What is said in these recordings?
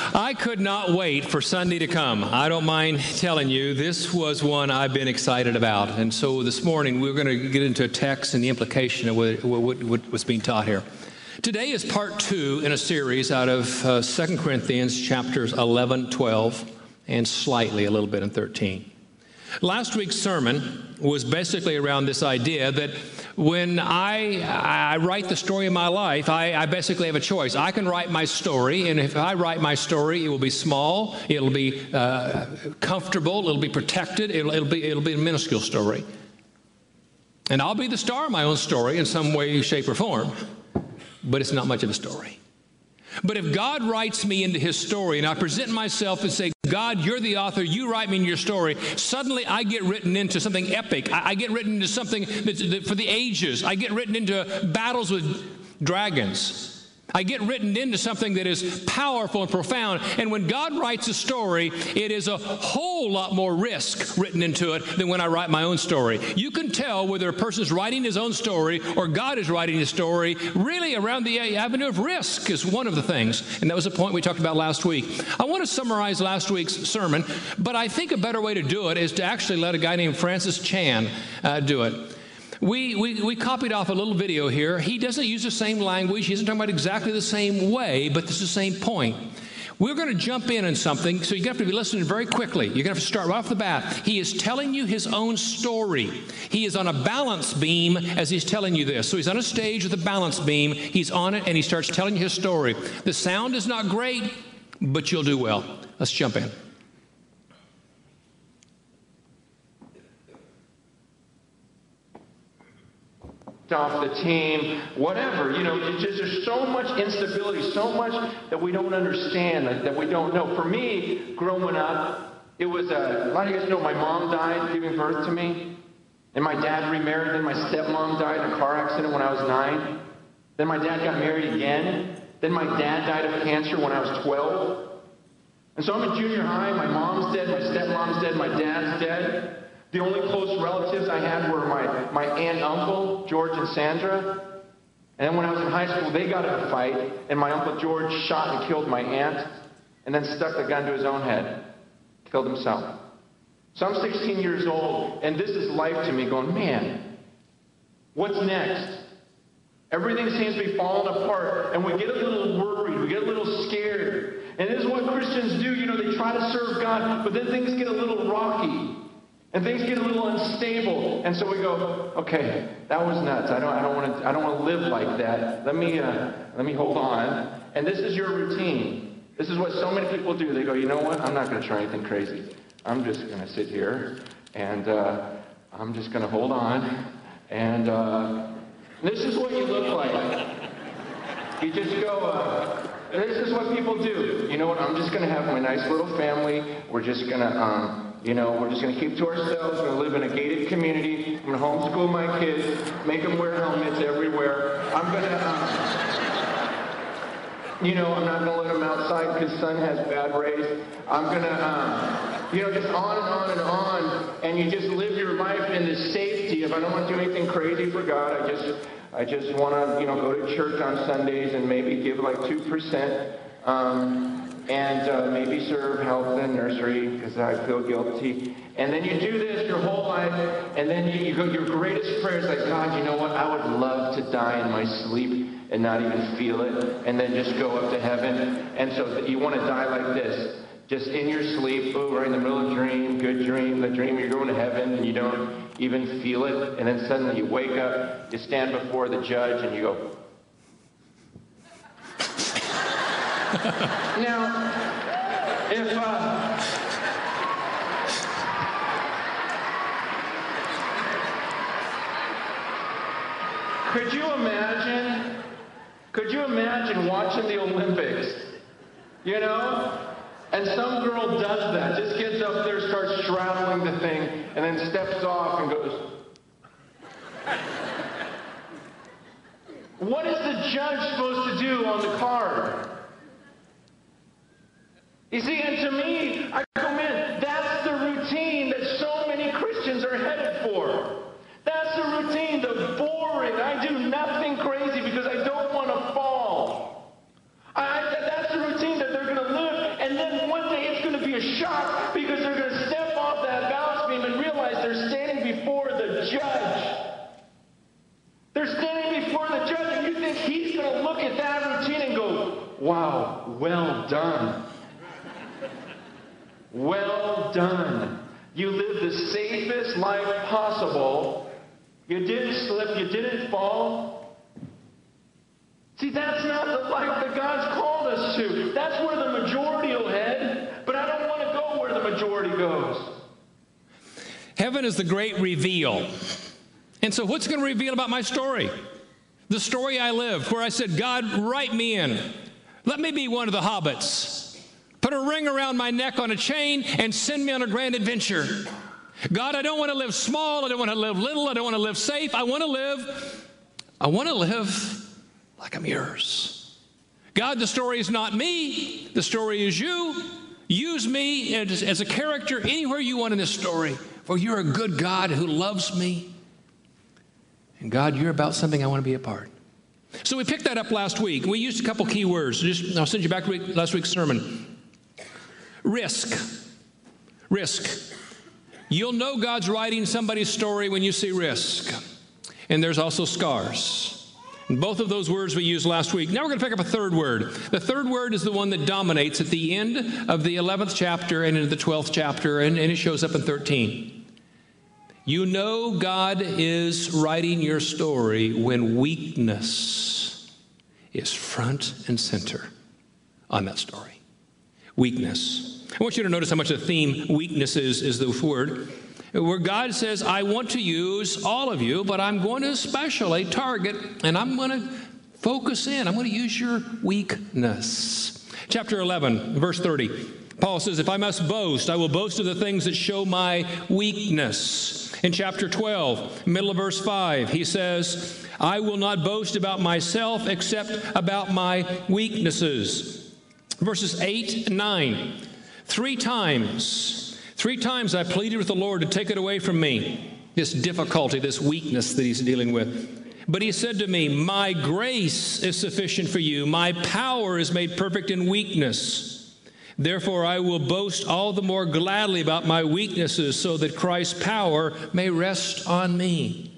I could not wait for Sunday to come. I don't mind telling you, this was one I've been excited about. And so this morning, we're going to get into a text and the implication of what was being taught here. Today is part 2 in a series out of 2 Corinthians chapters 11, 12, and slightly a little bit in 13. Last week's sermon was basically around this idea that when I write the story of my life, I basically have a choice. I can write my story, and if I write my story, it will be small, it'll be comfortable, it'll be protected, it'll be a minuscule story. And I'll be the star of my own story in some way, shape, or form, but it's not much of a story. But if God writes me into his story and I present myself and say, God, you're the author, you write me in your story, suddenly I get written into something epic. I get written into something that's for the ages. I get written into battles with dragons. I get written into something that is powerful and profound. And when God writes a story, it is a whole lot more risk written into it than when I write my own story. You can tell whether a person is writing his own story or God is writing his story really around the avenue of risk is one of the things. And that was a point we talked about last week. I want to summarize last week's sermon, but I think a better way to do it is to actually let a guy named Francis Chan do it. We copied off a little video here. He doesn't use the same language. He isn't talking about exactly the same way, but it's the same point. We're going to jump in on something, so you have to be listening very quickly. You're going to have to start right off the bat. He is telling you his own story. He is on a balance beam as he's telling you this. So he's on a stage with a balance beam. He's on it, and he starts telling you his story. The sound is not great, but you'll do well. Let's jump in. Off the team, whatever, there's so much instability, so much that we don't understand, that we don't know. For me, growing up, it was a lot of you guys know my mom died giving birth to me, and my dad remarried, then my stepmom died in a car accident when I was 9, then my dad got married again, then my dad died of cancer when I was 12, and so I'm in junior high, my mom's dead, my stepmom's dead, my dad's dead. The only close relatives I had were my aunt and uncle, George and Sandra. And then when I was in high school, they got in a fight, and my Uncle George shot and killed my aunt, and then stuck the gun to his own head, killed himself. So I'm 16 years old, and this is life to me, going, man, what's next? Everything seems to be falling apart, and we get a little worried, we get a little scared. And this is what Christians do, they try to serve God, but then things get a little rocky. And things get a little unstable, and so we go, okay, that was nuts. I don't want to live like that. Let me hold on. And this is your routine. This is what so many people do. They go, you know what? I'm not going to try anything crazy. I'm just going to sit here, and I'm just going to hold on. And this is what you look like. You just go. This is what people do. You know what? I'm just going to have my nice little family. We're just going to. We're just going to keep to ourselves. We're going to live in a gated community. I'm going to homeschool my kids, make them wear helmets everywhere. I'm going to, I'm not going to let them outside because sun has bad rays. I'm going to, just on and on and on. And you just live your life in the safety of, I don't want to do anything crazy for God. I just want to, go to church on Sundays and maybe give like 2%. And maybe serve health and nursery because I feel guilty. And then you do this your whole life, and then you go, your greatest prayer is like, God, you know what? I would love to die in my sleep and not even feel it, and then just go up to heaven. And so you want to die like this, just in your sleep, right in the middle of a dream, good dream, the dream you're going to heaven, and you don't even feel it. And then suddenly you wake up, you stand before the judge, and you go, now, if could you imagine watching the Olympics, and some girl does that, just gets up there, starts straddling the thing, and then steps off and goes, what is the judge supposed to do on the card? You see, and to me, I go, man, that's the routine that so many Christians are headed for. That's the routine, the boring, I do nothing crazy because I don't want to fall. That's the routine that they're going to live. the judge. They're standing before the judge, and you think he's going to look at that routine and go, wow, well done. Well done. You lived the safest life possible. You didn't slip. You didn't fall. See, that's not the life that God's called us to. That's where the majority will head, but I don't want to go where the majority goes. Heaven is the great reveal. And so what's going to reveal about my story? The story I lived, where I said, God, write me in. Let me be one of the hobbits. Put a ring around my neck on a chain and send me on a grand adventure. God, I don't want to live small. I don't want to live little. I don't want to live safe. I want to live like I'm yours. God, the story is not me. The story is you. Use me as a character anywhere you want in this story. For you're a good God who loves me. And God, you're about something I want to be a part. So we picked that up last week. We used a couple key words. I'll send you back to last week's sermon. Risk. Risk. You'll know God's writing somebody's story when you see risk. And there's also scars. And both of those words we used last week. Now we're going to pick up a third word. The third word is the one that dominates at the end of the 11th chapter and into the 12th chapter, and it shows up in 13. You know God is writing your story when weakness is front and center on that story. Weakness. I want you to notice how much the theme weakness is the word. Where God says, I want to use all of you, but I'm going to especially target, and I'm going to focus in. I'm going to use your weakness. Chapter 11, verse 30. Paul says, if I must boast, I will boast of the things that show my weakness. In chapter 12, middle of verse 5, he says, I will not boast about myself except about my weaknesses. Verses 8 and 9, three times I pleaded with the Lord to take it away from me, this difficulty, this weakness that he's dealing with. But he said to me, my grace is sufficient for you. My power is made perfect in weakness. Therefore, I will boast all the more gladly about my weaknesses so that Christ's power may rest on me.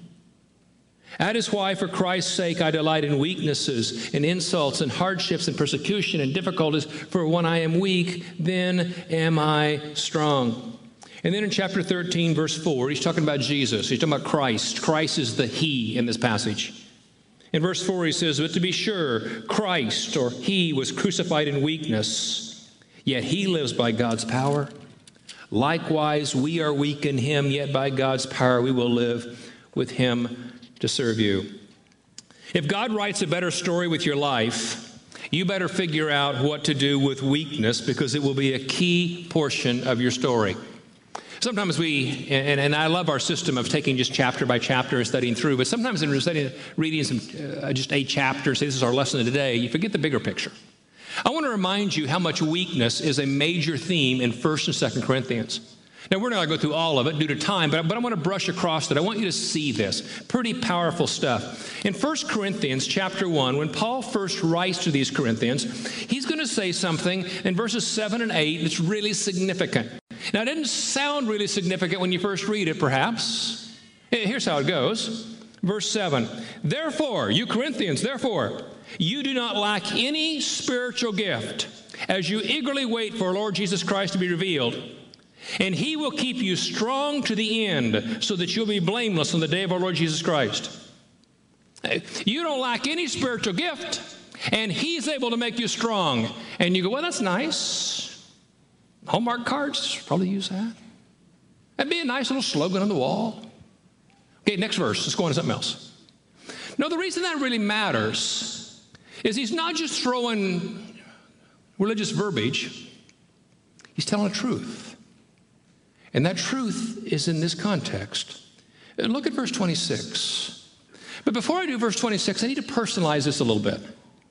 That is why, for Christ's sake, I delight in weaknesses, in insults, and hardships, and persecution, and difficulties. For when I am weak, then am I strong. And then in chapter 13, verse 4, he's talking about Jesus. He's talking about Christ. Christ is the He in this passage. In verse 4, he says, but to be sure, Christ, or He, was crucified in weakness. Yet He lives by God's power. Likewise, we are weak in Him, yet by God's power we will live with Him to serve you. If God writes a better story with your life, you better figure out what to do with weakness, because it will be a key portion of your story. Sometimes we, and I love our system of taking just chapter by chapter and studying through, but sometimes when we're reading just a chapter, say this is our lesson of today, you forget the bigger picture. I want to remind you how much weakness is a major theme in 1st and 2nd Corinthians. Now, we're not going to go through all of it due to time, but I want to brush across it. I want you to see this. Pretty powerful stuff. In 1 Corinthians chapter 1, when Paul first writes to these Corinthians, he's going to say something in verses 7 and 8 that's really significant. Now, it doesn't sound really significant when you first read it, perhaps. Here's how it goes. Verse 7, therefore, you Corinthians, therefore, you do not lack any spiritual gift as you eagerly wait for our Lord Jesus Christ to be revealed. And He will keep you strong to the end so that you'll be blameless on the day of our Lord Jesus Christ. You don't lack any spiritual gift, and He's able to make you strong. And you go, well, that's nice. Hallmark cards, probably use that. That'd be a nice little slogan on the wall. Okay, next verse. Let's go on to something else. No, the reason that really matters is he's not just throwing religious verbiage. He's telling a truth. And that truth is in this context. Look at verse 26. But before I do verse 26, I need to personalize this a little bit.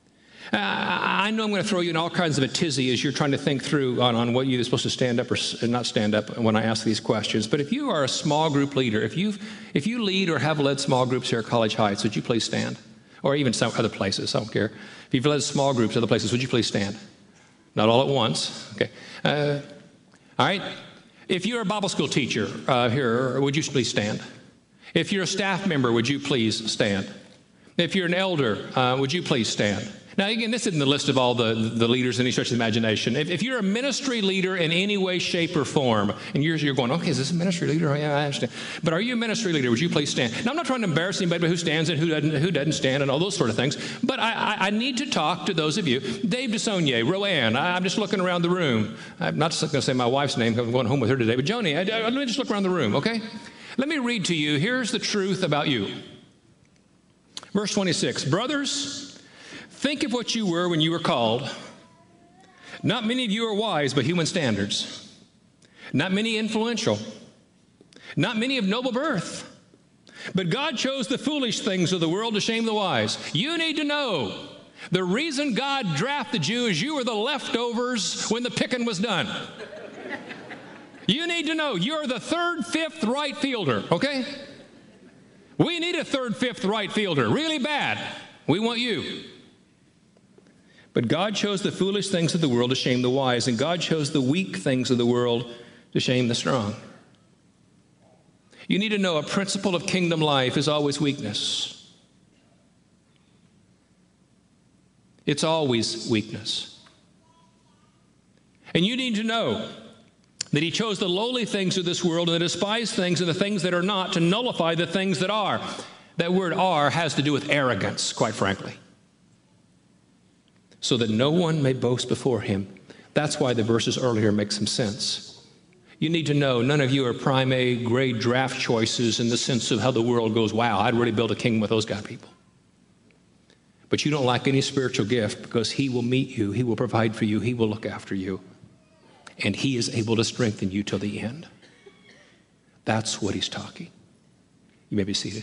I know I'm going to throw you in all kinds of a tizzy as you're trying to think through on what you're supposed to stand up or not stand up when I ask these questions. But if you are a small group leader, if you lead or have led small groups here at College Heights, would you please stand? Or even some other places, I don't care. If you've led small groups other places, would you please stand? Not all at once. Okay. All right. If you're a Bible school teacher here, would you please stand? If you're a staff member, would you please stand? If you're an elder, would you please stand? Now, again, this isn't the list of all the leaders in any stretch of the imagination. If you're a ministry leader in any way, shape, or form, and you're going, okay, is this a ministry leader? Oh, yeah, I understand. But are you a ministry leader? Would you please stand? Now, I'm not trying to embarrass anybody who stands and who doesn't stand and all those sort of things, but I need to talk to those of you. Dave DeSaulnier, Roanne, I'm just looking around the room. I'm not just going to say my wife's name because I'm going home with her today, but Joni, let me just look around the room, okay? Let me read to you. Here's the truth about you. Verse 26, brothers, think of what you were when you were called. Not many of you are wise by human standards. Not many influential. Not many of noble birth. But God chose the foolish things of the world to shame the wise. You need to know the reason God drafted you is you were the leftovers when the picking was done. You need to know you're the third, fifth right fielder, okay? We need a third, fifth right fielder really bad. We want you. But God chose the foolish things of the world to shame the wise, and God chose the weak things of the world to shame the strong. You need to know a principle of kingdom life is always weakness. It's always weakness. And you need to know that he chose the lowly things of this world and the despised things and the things that are not to nullify the things that are. That word are has to do with arrogance, quite frankly. So that no one may boast before him. That's why the verses earlier make some sense. You need to know none of you are prime A grade draft choices in the sense of how the world goes, wow, I'd really build a kingdom with those kind of people. But you don't lack any spiritual gift because he will meet you, he will provide for you, he will look after you. And he is able to strengthen you till the end. That's what he's talking. You may be seated.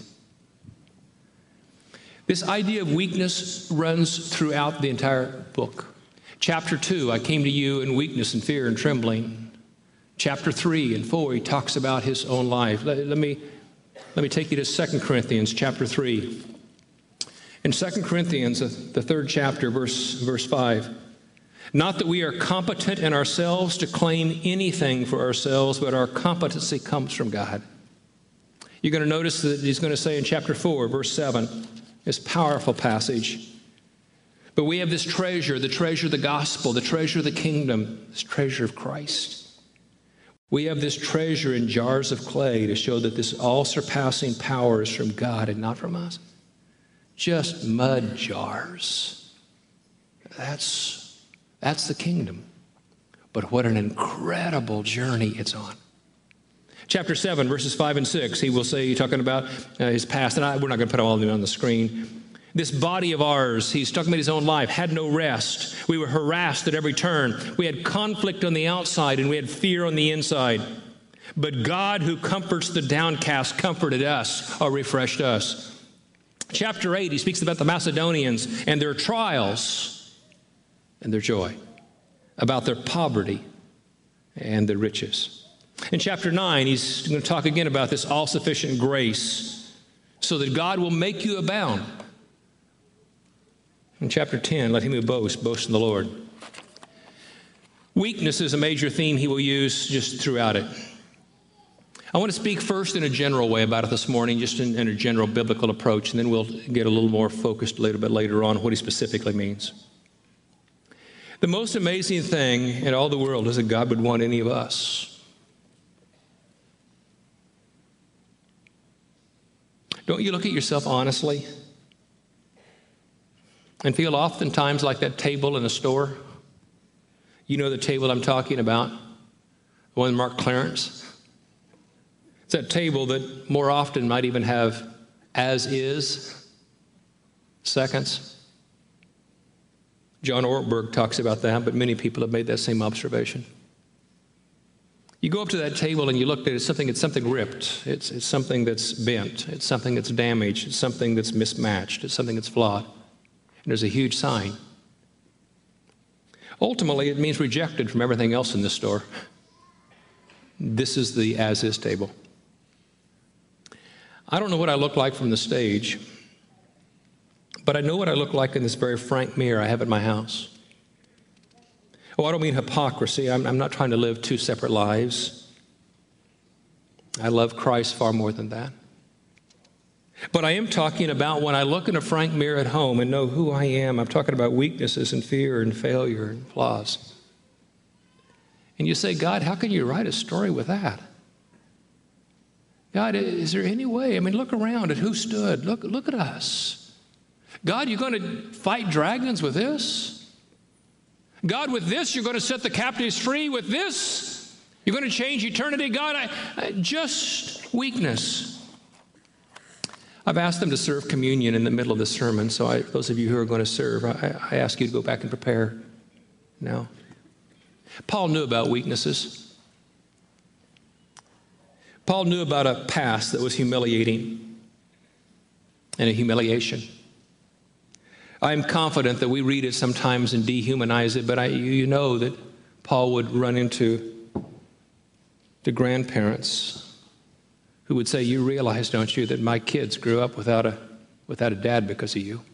This idea of weakness runs throughout the entire book. Chapter 2, I came to you in weakness and fear and trembling. Chapter 3 and 4, he talks about his own life. Let me take you to 2 Corinthians chapter 3. In 2 Corinthians, the third chapter, verse 5, not that we are competent in ourselves to claim anything for ourselves, but our competency comes from God. You're going to notice that he's going to say in chapter 4, verse 7, this powerful passage. But we have this treasure, the treasure of the gospel, the treasure of the kingdom, this treasure of Christ. We have this treasure in jars of clay to show that this all-surpassing power is from God and not from us. Just mud jars. That's the kingdom. But what an incredible journey it's on. Chapter 7, verses 5 and 6, he will say, talking about his past, and we're not going to put all of them on the screen. This body of ours, he's talking about his own life, had no rest. We were harassed at every turn. We had conflict on the outside, and we had fear on the inside. But God, who comforts the downcast, comforted us, or refreshed us. Chapter 8, he speaks about the Macedonians and their trials and their joy, about their poverty and their riches. In chapter 9, he's going to talk again about this all-sufficient grace so that God will make you abound. In chapter 10, let him who boast in the Lord. Weakness is a major theme he will use just throughout it. I want to speak first in a general way about it this morning, just in a general biblical approach, and then we'll get a little more focused a little bit later on what he specifically means. The most amazing thing in all the world is that God would want any of us. Don't you look at yourself honestly and feel oftentimes like that table in a store? You know the table I'm talking about, the one marked Clarence? It's that table that more often might even have as is seconds. John Ortberg talks about that, but many people have made that same observation. You go up to that table and you look at it, it's something ripped. It's something that's bent. It's something that's damaged. It's something that's mismatched. It's something that's flawed. And there's a huge sign. Ultimately, it means rejected from everything else in the store. This is the as-is table. I don't know what I look like from the stage, but I know what I look like in this very frank mirror I have at my house. Oh, I don't mean hypocrisy. I'm not trying to live two separate lives. I love Christ far more than that. But I am talking about when I look in a frank mirror at home and know who I am. I'm talking about weaknesses and fear and failure and flaws. And you say, God, how can you write a story with that? God, is there any way? I mean, look around at who stood. Look at us. God, you're going to fight dragons with this? God, with this, you're going to set the captives free with this? You're going to change eternity? God, just weakness. I've asked them to serve communion in the middle of the sermon, so those of you who are going to serve, I ask you to go back and prepare now. Paul knew about weaknesses. Paul knew about a past that was humiliating and a humiliation. I'm confident that we read it sometimes and dehumanize it, but you know that Paul would run into the grandparents who would say, you realize, don't you, that my kids grew up without a dad because of you.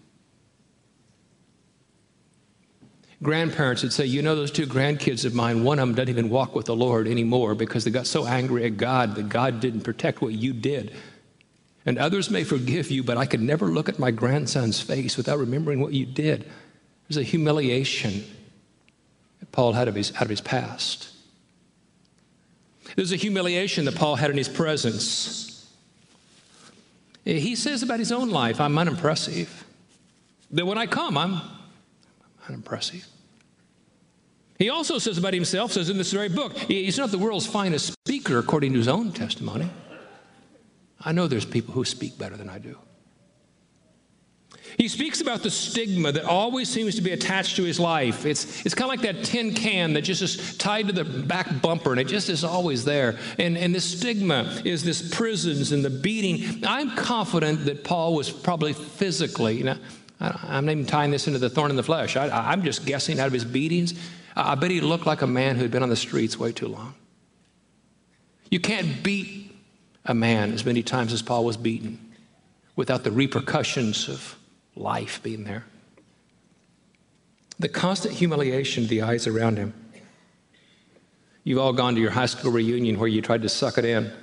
Grandparents would say, you know, those two grandkids of mine, one of them doesn't even walk with the Lord anymore because they got so angry at God that God didn't protect what you did. And others may forgive you, but I could never look at my grandson's face without remembering what you did. There's a humiliation that Paul had out of his past. There's a humiliation that Paul had in his presence. He says about his own life, I'm unimpressive. That when I come, I'm unimpressive. He also says about himself, says in this very book, he's not the world's finest speaker according to his own testimony. I know there's people who speak better than I do. He speaks about the stigma that always seems to be attached to his life. It's kind of like that tin can that just is tied to the back bumper, and it just is always there. And this stigma is this prisons and the beating. I'm confident that Paul was probably physically, I'm not even tying this into the thorn in the flesh. I'm just guessing out of his beatings. I bet he looked like a man who had been on the streets way too long. You can't beat a man as many times as Paul was beaten without the repercussions of life being there. The constant humiliation of the eyes around him. You've all gone to your high school reunion where you tried to suck it in.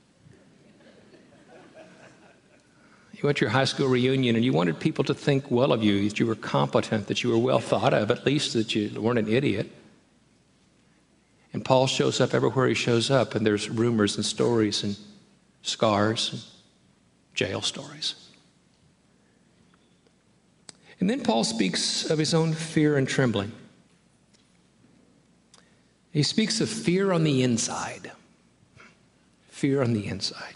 You went to your high school reunion and you wanted people to think well of you, that you were competent, that you were well thought of, at least that you weren't an idiot. And Paul shows up everywhere he shows up, and there's rumors and stories and scars and jail stories. And then Paul speaks of his own fear and trembling. He speaks of fear on the inside. Fear on the inside.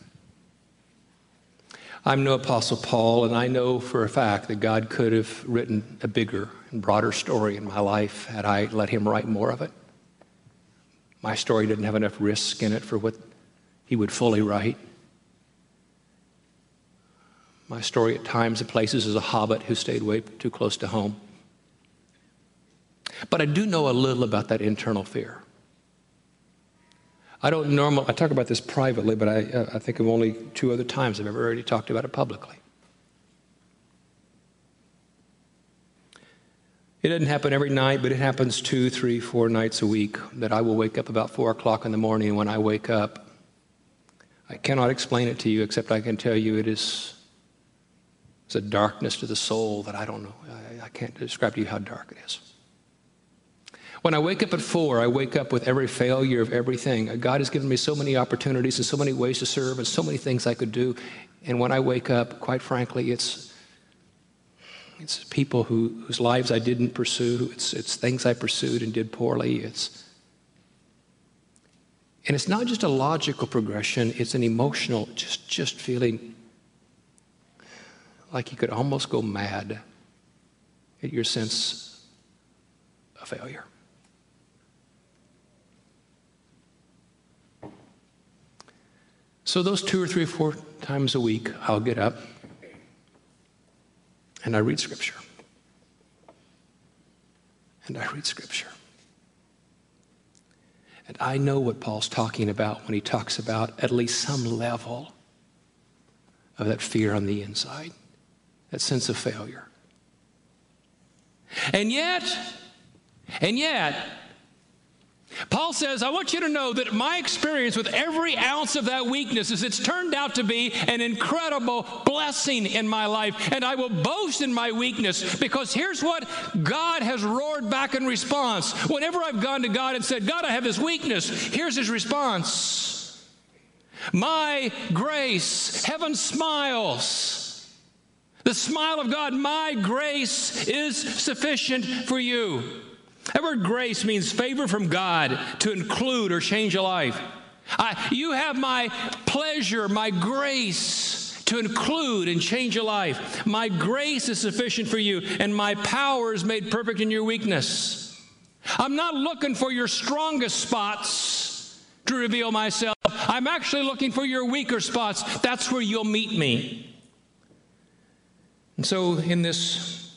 I'm no Apostle Paul, and I know for a fact that God could have written a bigger and broader story in my life had I let him write more of it. My story didn't have enough risk in it for what he would fully write. My story at times and places is a hobbit who stayed way too close to home. But I do know a little about that internal fear. I talk about this privately, but I think of only 2 other times I've ever already talked about it publicly. It doesn't happen every night, but it happens 2, 3, 4 nights a week that I will wake up about 4 o'clock in the morning. And when I wake up, I cannot explain it to you, except I can tell you it's a darkness to the soul that I don't know. I can't describe to you how dark it is. When I wake up at 4, I wake up with every failure of everything. God has given me so many opportunities and so many ways to serve and so many things I could do. And when I wake up, quite frankly, it's people whose lives I didn't pursue. It's things I pursued and did poorly. And it's not just a logical progression. It's an emotional, just feeling like you could almost go mad at your sense of failure. So those 2 or 3 or 4 times a week, I'll get up and I read Scripture. And I read Scripture. And I know what Paul's talking about when he talks about at least some level of that fear on the inside, that sense of failure. And yet, Paul says, I want you to know that my experience with every ounce of that weakness is it's turned out to be an incredible blessing in my life. And I will boast in my weakness, because here's what God has roared back in response. Whenever I've gone to God and said, God, I have this weakness, here's his response. My grace, heaven smiles. The smile of God, my grace is sufficient for you. That word grace means favor from God to include or change a life. You have my pleasure, my grace to include and change a life. My grace is sufficient for you, and my power is made perfect in your weakness. I'm not looking for your strongest spots to reveal myself. I'm actually looking for your weaker spots. That's where you'll meet me. And so in this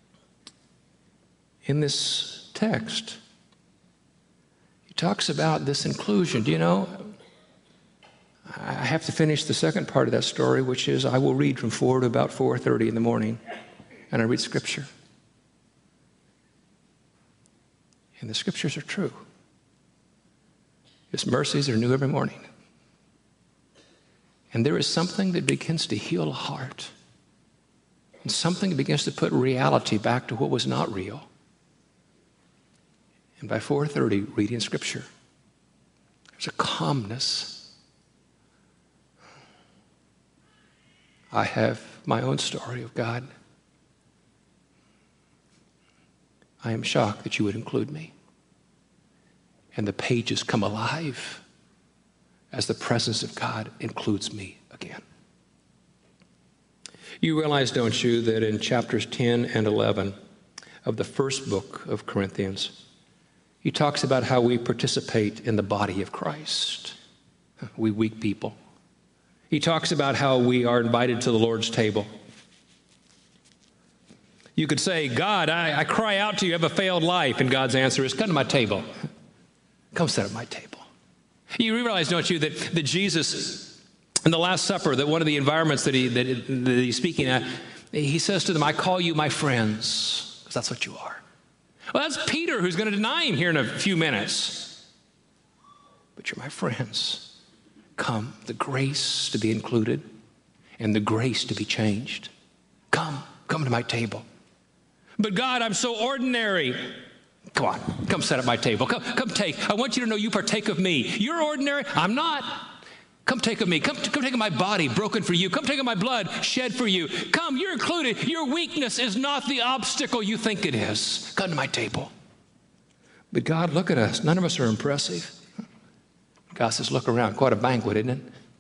text, he talks about this inclusion. Do you know, I have to finish the second part of that story, which is I will read from 4 to about 4:30 in the morning, and I read Scripture. And the Scriptures are true. His mercies are new every morning. And there is something that begins to heal a heart, and something that begins to put reality back to what was not real. And by 4:30, reading Scripture, there's a calmness. I have my own story of God. I am shocked that you would include me. And the pages come alive as the presence of God includes me again. You realize, don't you, that in chapters 10 and 11 of the first book of Corinthians, he talks about how we participate in the body of Christ. We weak people. He talks about how we are invited to the Lord's table. You could say, God, I cry out to you, I have a failed life. And God's answer is, come to my table. Come sit at my table. You realize, don't you, that Jesus, in the Last Supper, that one of the environments that he's speaking at, he says to them, I call you my friends, because that's what you are. Well, that's Peter who's going to deny him here in a few minutes. But you're my friends. Come, the grace to be included and the grace to be changed. Come to my table. But God, I'm so ordinary. Come on, come sit at my table. Come take. I want you to know you partake of me. You're ordinary. I'm not. Come take of me. Come take of my body broken for you. Come take of my blood shed for you. Come, you're included. Your weakness is not the obstacle you think it is. Come to my table. But God, look at us. None of us are impressive. God says, look around. Quite a banquet, isn't it?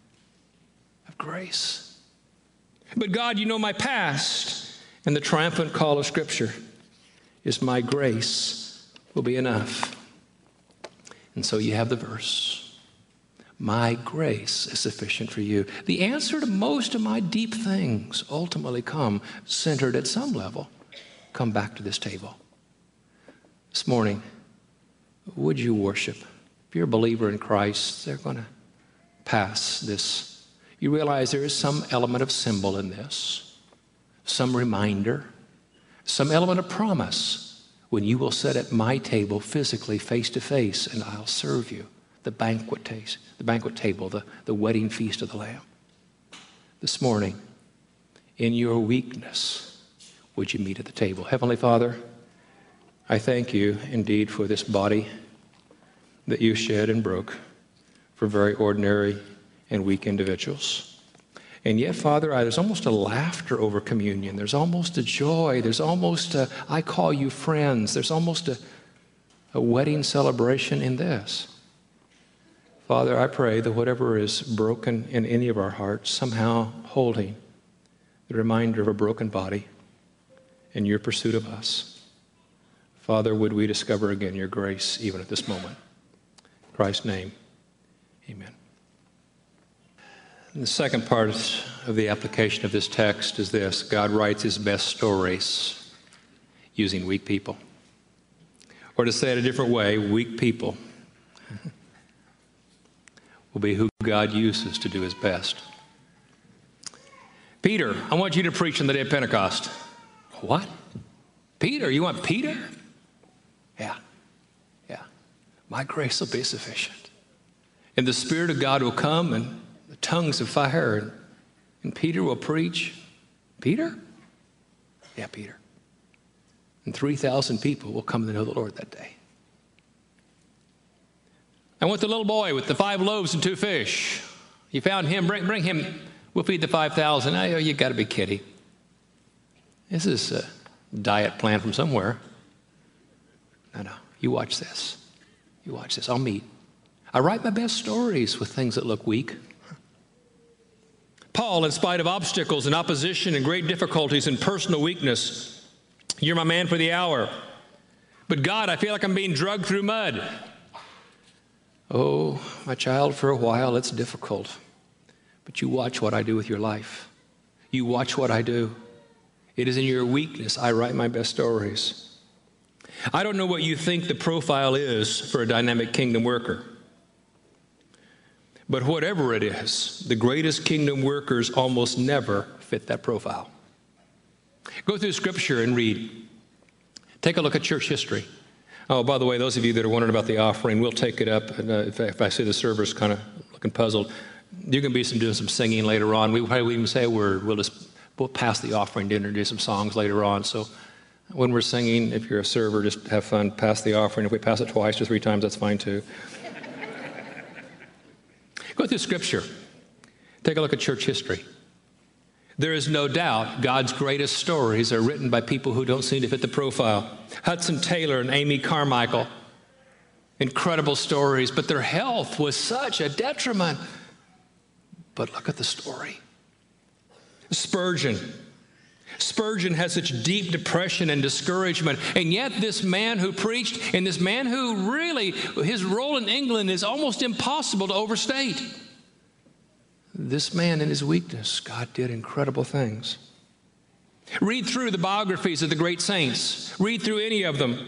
Of grace. But God, you know my past. And the triumphant call of Scripture is my grace will be enough. And so you have the verse. My grace is sufficient for you. The answer to most of my deep things ultimately come centered at some level. Come back to this table. This morning, would you worship? If you're a believer in Christ, they're going to pass this. You realize there is some element of symbol in this, some reminder, some element of promise when you will sit at my table physically face to face and I'll serve you. The banquet table, the wedding feast of the Lamb. This morning, in your weakness, would you meet at the table? Heavenly Father, I thank you indeed for this body that you shed and broke for very ordinary and weak individuals. And yet, Father, there's almost a laughter over communion. There's almost a joy. There's almost a, I call you friends. There's almost a wedding celebration in this. Father, I pray that whatever is broken in any of our hearts, somehow holding the reminder of a broken body in your pursuit of us. Father, would we discover again your grace even at this moment. In Christ's name, amen. And the second part of the application of this text is this. God writes his best stories using weak people. Or to say it a different way, weak people will be who God uses to do his best. Peter, I want you to preach on the day of Pentecost. What? Peter? You want Peter? Yeah. My grace will be sufficient. And the Spirit of God will come, and the tongues of fire, and Peter will preach. Peter? Yeah, Peter. And 3,000 people will come to know the Lord that day. I want the little boy with the 5 loaves and 2 fish. You found him, bring him. We'll feed the 5,000. Oh, you got to be kidding. This is a diet plan from somewhere. No. You watch this. You watch this. I write my best stories with things that look weak. Paul, in spite of obstacles and opposition and great difficulties and personal weakness, you're my man for the hour. But God, I feel like I'm being dragged through mud. Oh, my child, for a while it's difficult. But you watch what I do with your life. You watch what I do. It is in your weakness I write my best stories. I don't know what you think the profile is for a dynamic kingdom worker. But whatever it is, the greatest kingdom workers almost never fit that profile. Go through Scripture and read. Take a look at church history. Oh, by the way, those of you that are wondering about the offering, we'll take it up. And if I see the servers kind of looking puzzled, you can be doing some singing later on. We probably even say a word. We'll pass the offering dinner and do some songs later on. So when we're singing, if you're a server, just have fun, pass the offering. If we pass it twice or 3 times, that's fine too. Go through Scripture. Take a look at church history. There is no doubt God's greatest stories are written by people who don't seem to fit the profile. Hudson Taylor and Amy Carmichael. Incredible stories, but their health was such a detriment. But look at the story. Spurgeon had such deep depression and discouragement, and yet this man who preached, and this man who really, his role in England is almost impossible to overstate. This man in his weakness, God did incredible things. Read through the biographies of the great saints. Read through any of them.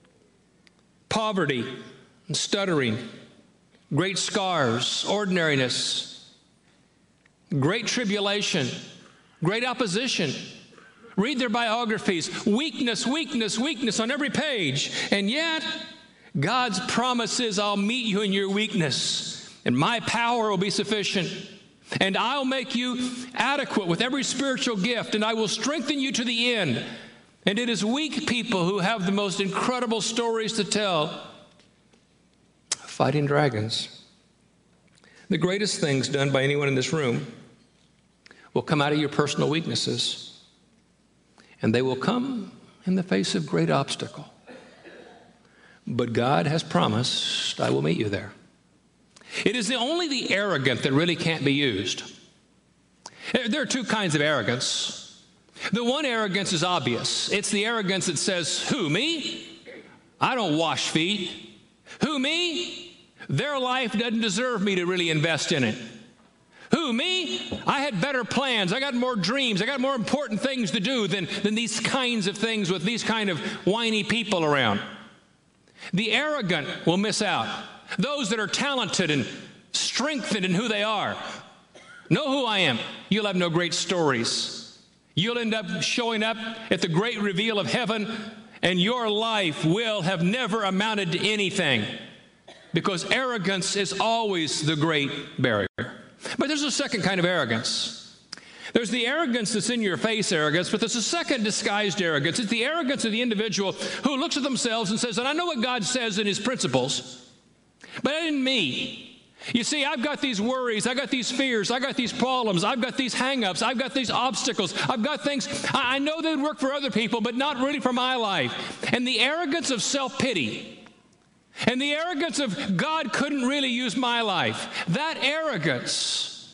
Poverty and stuttering, great scars, ordinariness, great tribulation, great opposition. Read their biographies. Weakness, weakness, weakness on every page. And yet, God's promise is, I'll meet you in your weakness, and my power will be sufficient. And I'll make you adequate with every spiritual gift, and I will strengthen you to the end. And it is weak people who have the most incredible stories to tell. Fighting dragons. The greatest things done by anyone in this room will come out of your personal weaknesses, and they will come in the face of great obstacle. But God has promised, I will meet you there. It is only the arrogant that really can't be used. There are 2 kinds of arrogance. The one arrogance is obvious. It's the arrogance that says, who, me? I don't wash feet. Who, me? Their life doesn't deserve me to really invest in it. Who, me? I had better plans. I got more dreams. I got more important things to do than these kinds of things with these kind of whiny people around. The arrogant will miss out. Those that are talented and strengthened in who they are. Know who I am. You'll have no great stories. You'll end up showing up at the great reveal of heaven, and your life will have never amounted to anything, because arrogance is always the great barrier. But there's a second kind of arrogance. There's the arrogance that's in your face arrogance, but there's a second disguised arrogance. It's the arrogance of the individual who looks at themselves and says, and I know what God says in his principles, but that isn't me. You see, I've got these worries, I've got these fears, I've got these problems, I've got these hang-ups, I've got these obstacles, I've got things, I know they would work for other people, but not really for my life. And the arrogance of self-pity, and the arrogance of God couldn't really use my life, that arrogance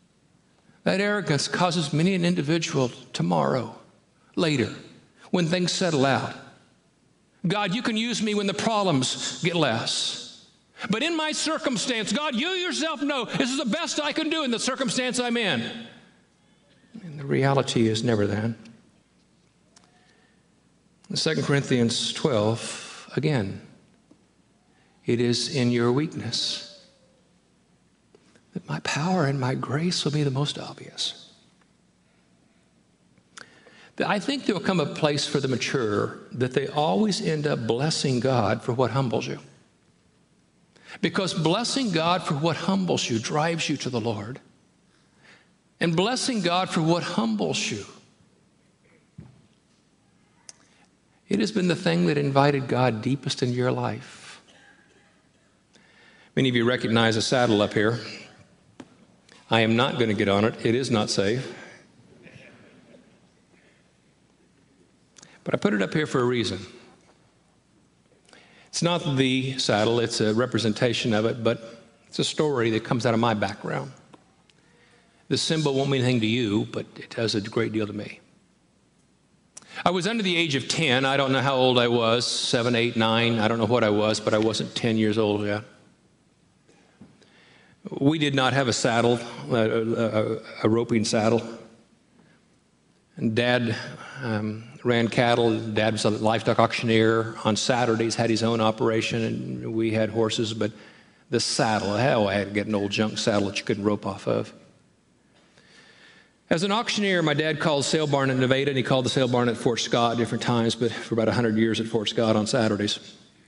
causes many an individual tomorrow, later, when things settle out. God, you can use me when the problems get less. But in my circumstance, God, you yourself know this is the best I can do in the circumstance I'm in. And the reality is never that. In 2 Corinthians 12, again, it is in your weakness that my power and my grace will be the most obvious. I think there will come a place for the mature that they always end up blessing God for what humbles you. Because blessing God for what humbles you drives you to the Lord. And blessing God for what humbles you, it has been the thing that invited God deepest into your life. Many of you recognize a saddle up here. I am not going to get on it. It is not safe. But I put it up here for a reason. It's not the saddle, it's a representation of it, but it's a story that comes out of my background. The symbol won't mean anything to you, but it does a great deal to me. I was under the age of 10. I don't know how old I was, 7, 8, 9. I don't know what I was, but I wasn't 10 years old yet. We did not have a saddle, a roping saddle. And Dad ran cattle. Dad was a livestock auctioneer. On Saturdays had his own operation, and we had horses. But the saddle, hell, I had to get an old junk saddle that you couldn't rope off of. As an auctioneer, my dad called sale barn in Nevada, and he called the sale barn at Fort Scott different times, but for about 100 years at Fort Scott on Saturdays.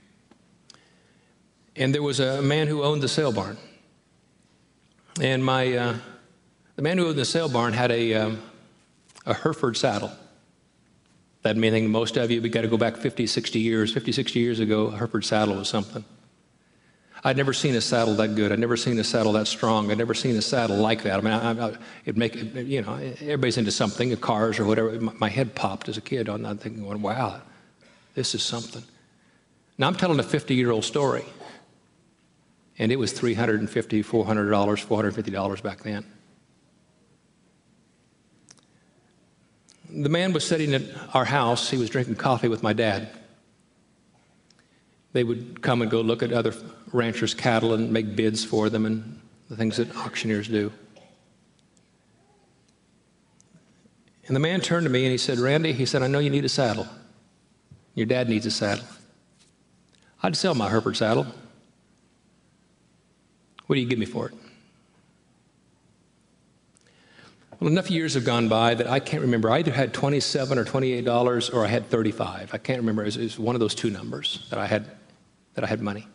And there was a man who owned the sale barn. And the man who owned the sale barn had a Hereford saddle. That didn't mean anything to most of you. We got to go back 50, 60 years. 50, 60 years ago, a Hereford saddle was something. I'd never seen a saddle that good. I'd never seen a saddle that strong. I'd never seen a saddle like that. I mean, everybody's into something, cars or whatever. My head popped as a kid on that, thinking, wow, this is something. Now I'm telling a 50-year-old story, and it was $350, $400, $450 back then. The man was sitting at our house. He was drinking coffee with my dad. They would come and go look at other ranchers' cattle and make bids for them and the things that auctioneers do. And the man turned to me and he said, Randy, he said, I know you need a saddle. Your dad needs a saddle. I'd sell my Hereford saddle. What do you give me for it? Well, enough years have gone by that I can't remember. I either had $27 or $28 or I had $35. I can't remember. It was one of those two numbers that I had money.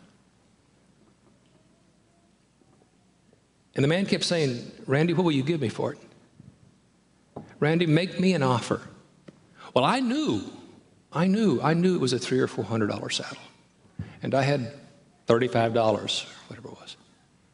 And the man kept saying, Randy, what will you give me for it? Randy, make me an offer. Well, I knew it was a $300 or $400 saddle. And I had $35, whatever it was.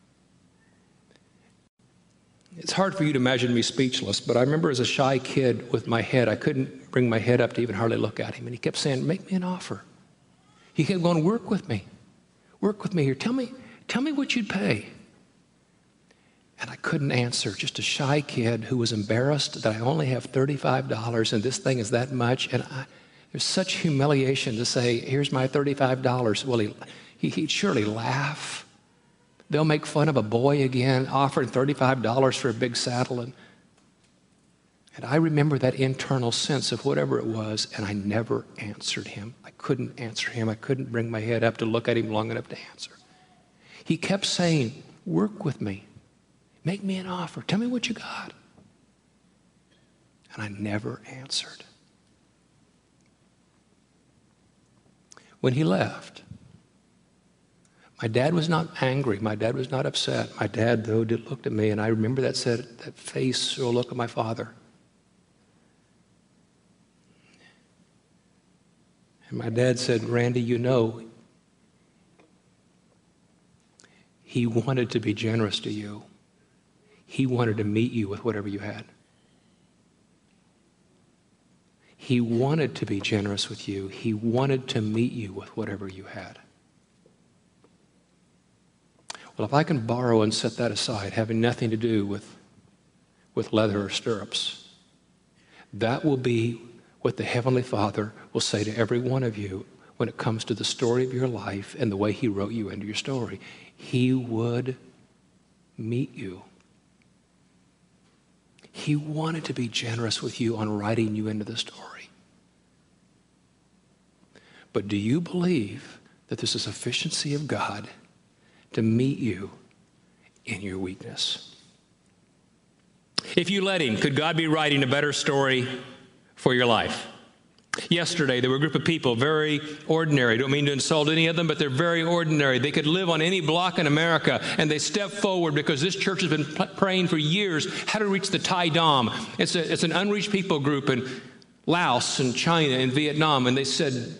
It's hard for you to imagine me speechless, but I remember as a shy kid with my head, I couldn't bring my head up to even hardly look at him. And he kept saying, make me an offer. He kept going, work with me. Work with me here. Tell me what you'd pay. And I couldn't answer, just a shy kid who was embarrassed that I only have $35 and this thing is that much. And there's such humiliation to say, here's my $35. Well, he'd surely laugh. They'll make fun of a boy again, offering $35 for a big saddle. And I remember that internal sense of whatever it was, and I never answered him. I couldn't answer him. I couldn't bring my head up to look at him long enough to answer. He kept saying, work with me. Make me an offer. Tell me what you got. And I never answered. When he left, my dad was not angry. My dad was not upset. My dad, though, did look at me, and I remember that face or look of my father. And my dad said, Randy, you know, he wanted to be generous to you. He wanted to meet you with whatever you had. He wanted to be generous with you. He wanted to meet you with whatever you had. Well, if I can borrow and set that aside, having nothing to do with leather or stirrups, that will be what the Heavenly Father will say to every one of you when it comes to the story of your life and the way He wrote you into your story. He would meet you. He wanted to be generous with you on writing you into the story. But do you believe that there's a sufficiency of God to meet you in your weakness? If you let Him, could God be writing a better story for your life? Yesterday, there were a group of people, very ordinary. Don't mean to insult any of them, but they're very ordinary. They could live on any block in America, and they stepped forward because this church has been praying for years how to reach the Thai Dam. It's an unreached people group in Laos and China and Vietnam, and they said,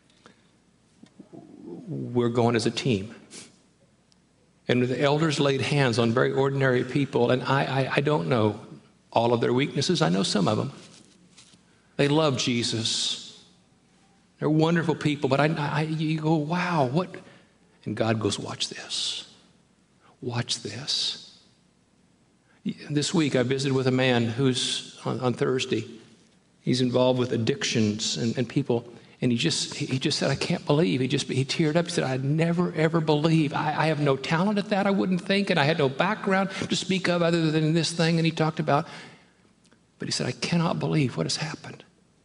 we're going as a team. And the elders laid hands on very ordinary people, and I don't know all of their weaknesses. I know some of them. They love Jesus. They're wonderful people, but you go, wow, what? And God goes, watch this. Watch this. This week I visited with a man who's on Thursday. He's involved with addictions and people, and he just said, I can't believe. He teared up. He said, I'd never, ever believe. I have no talent at that, I wouldn't think, and I had no background to speak of other than this thing, and he talked about. But he said, I cannot believe what has happened.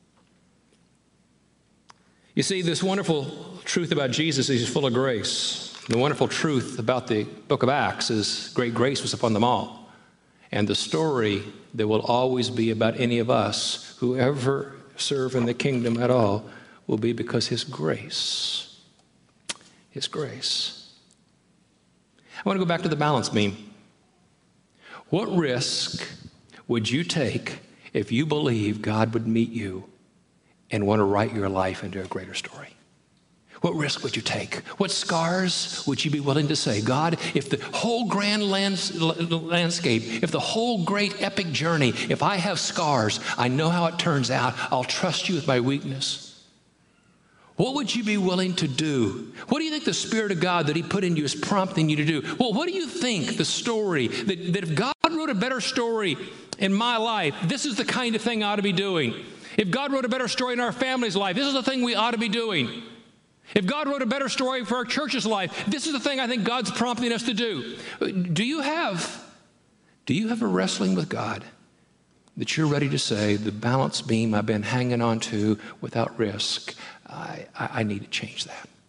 You see, this wonderful truth about Jesus is he's full of grace. The wonderful truth about the book of Acts is great grace was upon them all. And the story that will always be about any of us who ever serve in the kingdom at all will be because his grace. His grace. I want to go back to the balance beam. What risk would you take if you believe God would meet you and want to write your life into a greater story? What risk would you take? What scars would you be willing to say, God, if the whole grand landscape, if the whole great epic journey, if I have scars, I know how it turns out, I'll trust you with my weakness. What would you be willing to do? What do you think the Spirit of God that he put in you is prompting you to do? Well, what do you think the story, that if God wrote a better story in my life, this is the kind of thing I ought to be doing? If God wrote a better story in our family's life, this is the thing we ought to be doing. If God wrote a better story for our church's life, this is the thing I think God's prompting us to do. Do you have a wrestling with God that you're ready to say, the balance beam I've been hanging on to without risk, I need to change that?